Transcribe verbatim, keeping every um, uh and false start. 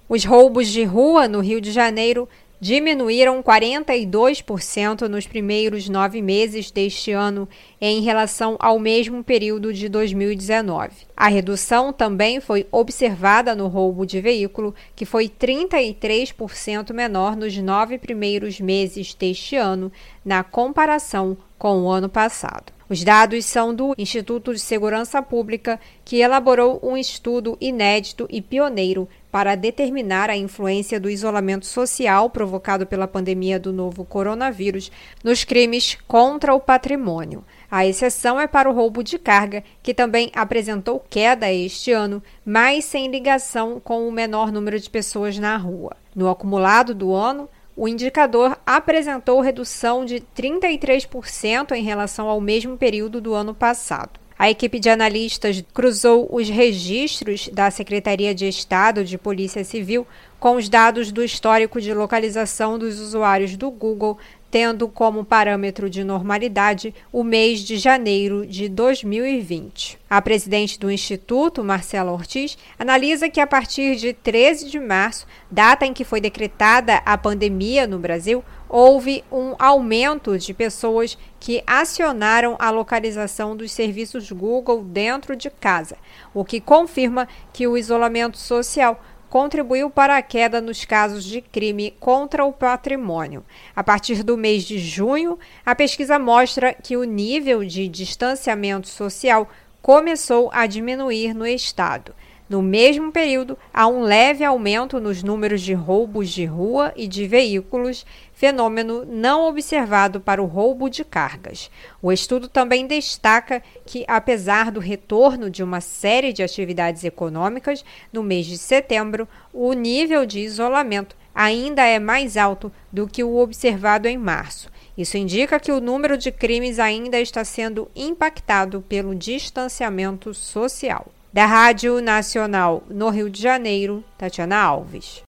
Os roubos de rua no Rio de Janeiro diminuíram quarenta e dois por cento nos primeiros nove meses deste ano em relação ao mesmo período de dois mil e dezenove. A redução também foi observada no roubo de veículo, que foi trinta e três por cento menor nos nove primeiros meses deste ano, na comparação com o ano passado. Os dados são do Instituto de Segurança Pública, que elaborou um estudo inédito e pioneiro para determinar a influência do isolamento social provocado pela pandemia do novo coronavírus nos crimes contra o patrimônio. A exceção é para o roubo de carga, que também apresentou queda este ano, mas sem ligação com o menor número de pessoas na rua. No acumulado do ano, o indicador apresentou redução de trinta e três por cento em relação ao mesmo período do ano passado. A equipe de analistas cruzou os registros da Secretaria de Estado de Polícia Civil com os dados do histórico de localização dos usuários do Google, tendo como parâmetro de normalidade o mês de janeiro de dois mil e vinte. A presidente do Instituto, Marcela Ortiz, analisa que a partir de treze de março, data em que foi decretada a pandemia no Brasil, houve um aumento de pessoas que acionaram a localização dos serviços Google dentro de casa, o que confirma que o isolamento social contribuiu para a queda nos casos de crime contra o patrimônio. A partir do mês de junho, a pesquisa mostra que o nível de distanciamento social começou a diminuir no estado. No mesmo período, há um leve aumento nos números de roubos de rua e de veículos, fenômeno não observado para o roubo de cargas. O estudo também destaca que, apesar do retorno de uma série de atividades econômicas, no mês de setembro, o nível de isolamento ainda é mais alto do que o observado em março. Isso indica que o número de crimes ainda está sendo impactado pelo distanciamento social. Da Rádio Nacional no Rio de Janeiro, Tatiana Alves.